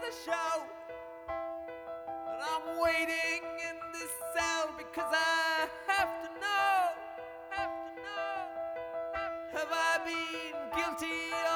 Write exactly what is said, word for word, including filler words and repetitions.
show. And I'm waiting in this cell because I have to know, have to know, have I been guilty